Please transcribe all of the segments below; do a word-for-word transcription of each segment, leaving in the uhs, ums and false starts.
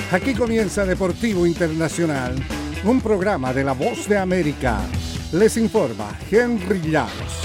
Aquí comienza Deportivo Internacional, un programa de La Voz de América. Les informa Henry Llanos.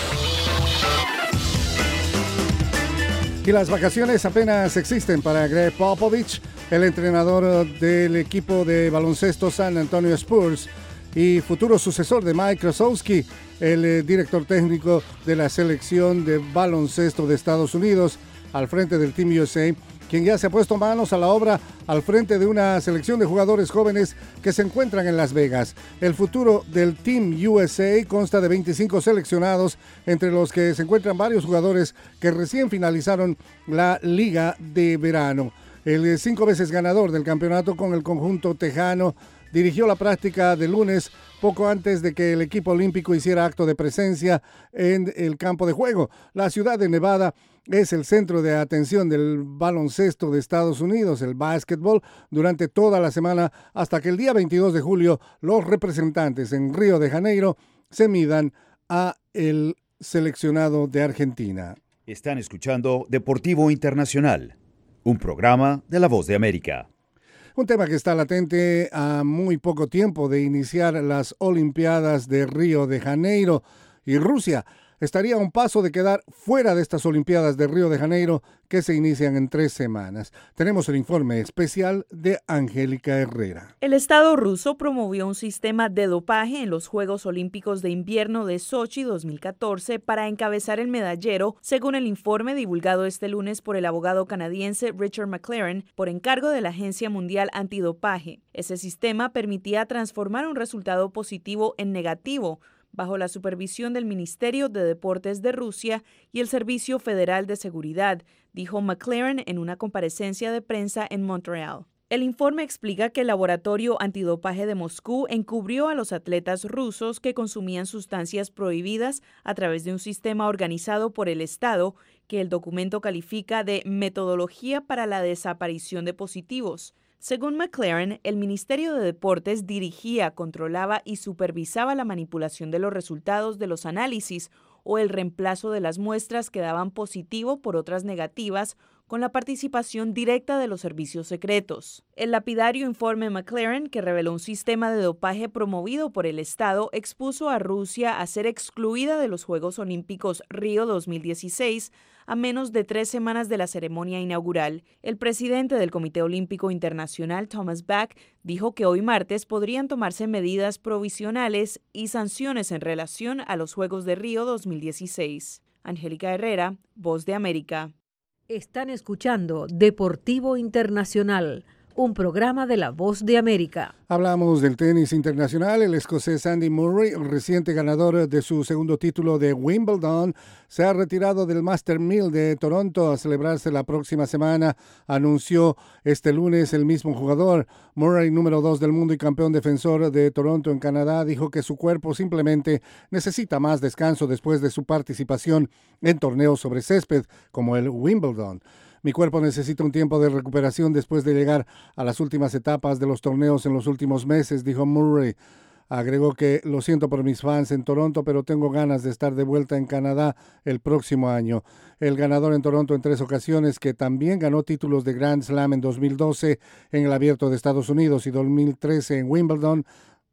Y las vacaciones apenas existen para Greg Popovich, el entrenador del equipo de baloncesto San Antonio Spurs y futuro sucesor de Mike Krzyzewski, el eh, director técnico de la selección de baloncesto de Estados Unidos, al frente del Team U S A, quien ya se ha puesto manos a la obra al frente de una selección de jugadores jóvenes que se encuentran en Las Vegas. El futuro del Team U S A consta de veinticinco seleccionados, entre los que se encuentran varios jugadores que recién finalizaron la Liga de Verano. El cinco veces ganador del campeonato con el conjunto tejano dirigió la práctica de lunes, poco antes de que el equipo olímpico hiciera acto de presencia en el campo de juego. La ciudad de Nevada es el centro de atención del baloncesto de Estados Unidos, el básquetbol, durante toda la semana hasta que el día veintidós de julio los representantes en Río de Janeiro se midan a el seleccionado de Argentina. Están escuchando Deportivo Internacional, un programa de La Voz de América. Un tema que está latente a muy poco tiempo de iniciar las Olimpiadas de Río de Janeiro, y Rusia estaría a un paso de quedar fuera de estas Olimpiadas de Río de Janeiro que se inician en tres semanas. Tenemos el informe especial de Angélica Herrera. El Estado ruso promovió un sistema de dopaje en los Juegos Olímpicos de Invierno de Sochi dos mil catorce para encabezar el medallero, según el informe divulgado este lunes por el abogado canadiense Richard McLaren por encargo de la Agencia Mundial Antidopaje. Ese sistema permitía transformar un resultado positivo en negativo, bajo la supervisión del Ministerio de Deportes de Rusia y el Servicio Federal de Seguridad, dijo McLaren en una comparecencia de prensa en Montreal. El informe explica que el laboratorio antidopaje de Moscú encubrió a los atletas rusos que consumían sustancias prohibidas a través de un sistema organizado por el Estado que el documento califica de metodología para la desaparición de positivos. Según McLaren, el Ministerio de Deportes dirigía, controlaba y supervisaba la manipulación de los resultados de los análisis o el reemplazo de las muestras que daban positivo por otras negativas, con la participación directa de los servicios secretos. El lapidario informe McLaren, que reveló un sistema de dopaje promovido por el Estado, expuso a Rusia a ser excluida de los Juegos Olímpicos Río dos mil dieciséis a menos de tres semanas de la ceremonia inaugural. El presidente del Comité Olímpico Internacional, Thomas Bach, dijo que hoy martes podrían tomarse medidas provisionales y sanciones en relación a los Juegos de Río dos mil dieciséis. Angélica Herrera, Voz de América. Están escuchando Deportivo Internacional, un programa de La Voz de América. Hablamos del tenis internacional. El escocés Andy Murray, el reciente ganador de su segundo título de Wimbledon, se ha retirado del Master mil de Toronto a celebrarse la próxima semana, anunció este lunes el mismo jugador. Murray, número dos del mundo y campeón defensor de Toronto en Canadá, dijo que su cuerpo simplemente necesita más descanso después de su participación en torneos sobre césped como el Wimbledon. Mi cuerpo necesita un tiempo de recuperación después de llegar a las últimas etapas de los torneos en los últimos meses, dijo Murray. Agregó que lo siento por mis fans en Toronto, pero tengo ganas de estar de vuelta en Canadá el próximo año. El ganador en Toronto en tres ocasiones, que también ganó títulos de Grand Slam en dos mil doce en el Abierto de Estados Unidos y dos mil trece en Wimbledon,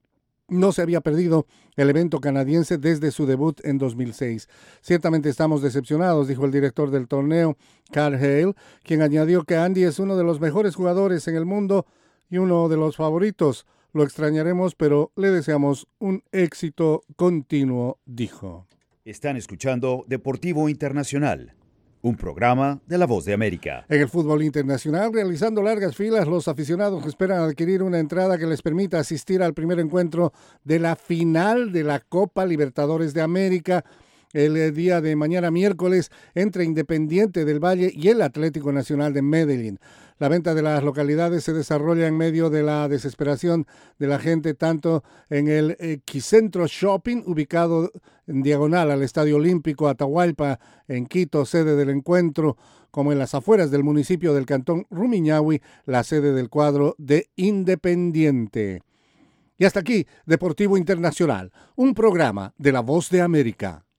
no se había perdido el evento canadiense desde su debut en dos mil seis. Ciertamente estamos decepcionados, dijo el director del torneo, Carl Hale, quien añadió que Andy es uno de los mejores jugadores en el mundo y uno de los favoritos. Lo extrañaremos, pero le deseamos un éxito continuo, dijo. Están escuchando Deportivo Internacional, un programa de La Voz de América. En el fútbol internacional, realizando largas filas, los aficionados esperan adquirir una entrada que les permita asistir al primer encuentro de la final de la Copa Libertadores de América el día de mañana miércoles entre Independiente del Valle y el Atlético Nacional de Medellín. La venta de las localidades se desarrolla en medio de la desesperación de la gente, tanto en el Quicentro Shopping, ubicado en diagonal al Estadio Olímpico Atahualpa, en Quito, sede del encuentro, como en las afueras del municipio del Cantón Rumiñahui, la sede del cuadro de Independiente. Y hasta aquí, Deportivo Internacional, un programa de La Voz de América.